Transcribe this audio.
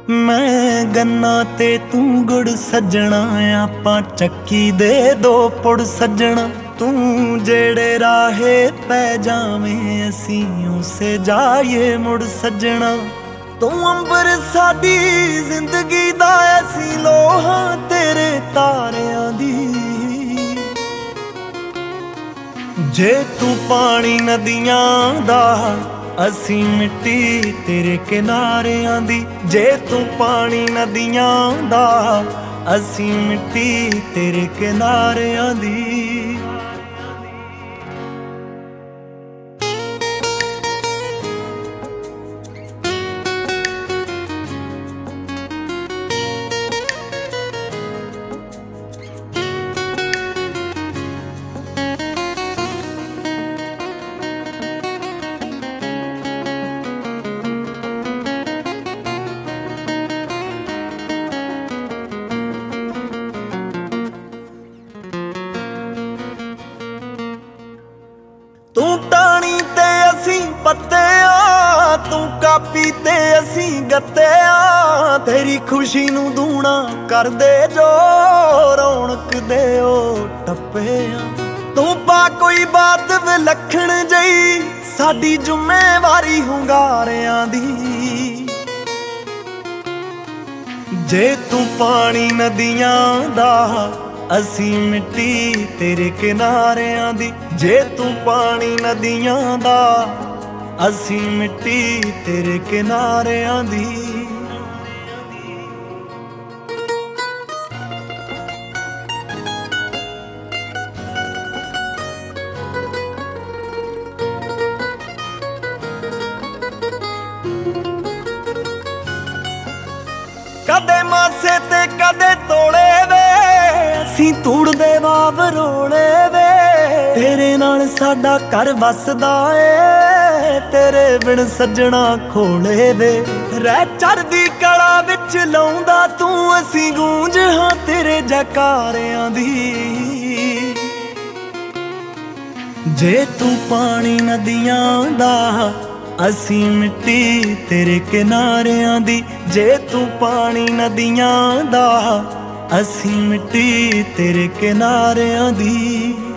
ਮੈਂ ਗੰਨਾ ਤੇ ਤੂੰ ਗੁੜ ਸੱਜਣਾ, ਆਪਾਂ ਚੱਕੀ ਦੇ ਦੋ ਪੁੜ ਸੱਜਣਾ। ਤੂੰ ਜਿਹੜੇ ਰਾਹੇ ਪੈ ਜਾਵੇਂ ਅਸੀਂ ਉਸੇ ਜਾਈਏ ਮੁੜ ਸੱਜਣਾ। ਤੂੰ ਅੰਬਰ ਸਾਡੀ ਜ਼ਿੰਦਗੀ ਦਾ, ਅਸੀਂ ਲੋਹਾਂ ਤੇਰੇ ਤਾਰਿਆਂ ਦੀ। ਜੇ ਤੂੰ ਪਾਣੀ ਨਦੀਆਂ ਦਾ, ਅਸੀਂ ਮਿੱਟੀ ਤੇਰੇ ਕਿਨਾਰਿਆਂ ਦੀ। ਜੇ ਤੂੰ ਪਾਣੀ ਨਦੀਆਂ ਦਾ, ਅਸੀਂ ਮਿੱਟੀ ਤੇਰੇ ਕਿਨਾਰਿਆਂ ਦੀ। ਤੂੰ ਟਾਣੀ ਤੇ ਅਸੀਂ ਪੱਤੇ ਆ, ਤੂੰ ਕਾਪੀ ਤੇ ਅਸੀਂ ਗੱਤੇ ਆ। ਤੇਰੀ ਖੁਸ਼ੀ ਨੂੰ ਦੂਣਾ ਕਰਦੇ ਜੋ ਰੌਣਕ ਦੇ ਉਹ ਟੱਪੇ ਆ। ਤੂੰ ਪਾ ਕੋਈ ਬਾਤ ਵਿਲੱਖਣ ਜਈ, ਸਾਡੀ ਜ਼ਿੰਮੇਵਾਰੀ ਹੁੰਗਾਰਿਆਂ ਦੀ। ਜੇ ਤੂੰ ਪਾਣੀ ਨਦੀਆਂ ਦਾ, ਅਸੀਂ ਮਿੱਟੀ ਤੇਰੇ ਕਿਨਾਰਿਆਂ ਦੀ। ਜੇ ਤੂੰ ਪਾਣੀ ਨਦੀਆਂ ਦਾ, ਅਸੀਂ ਮਿੱਟੀ ਤੇਰੇ ਕਿਨਾਰਿਆਂ ਦੀ। ਕਦੇ ਮਾਸੇ ਤੇ ਕਦੇ ਤੋੜੇ ਵੇ, ਅਸੀਂ ਤੂੜਦੇ ਵਾਵਰੋਲੇ ਵੇ। ਤੇਰੇ ਨਾਲ ਸਾਡਾ ਘਰ ਵਸਦਾ ਏ, ਤੇਰੇ ਬਿਨ ਸੱਜਣਾ ਖੋਲੇ ਵੇ। ਰਹਿ ਚੜ੍ਹਦੀ ਕਲਾ ਵਿੱਚ ਲਾਉਂਦਾ ਤੂੰ, ਅਸੀਂ ਗੂੰਜ ਹਾਂ ਤੇਰੇ ਜੈਕਾਰਿਆਂ ਦੀ। ਜੇ ਤੂੰ ਪਾਣੀ ਨਦੀਆਂ ਦਾ, ਅਸੀਂ ਮਿੱਟੀ ਤੇਰੇ ਕਿਨਾਰਿਆਂ ਦੀ। ਜੇ ਤੂੰ ਪਾਣੀ ਨਦੀਆਂ ਦਾ, ਅਸੀਂ ਮਿੱਟੀ ਤੇਰੇ ਕਿਨਾਰਿਆਂ ਦੀ।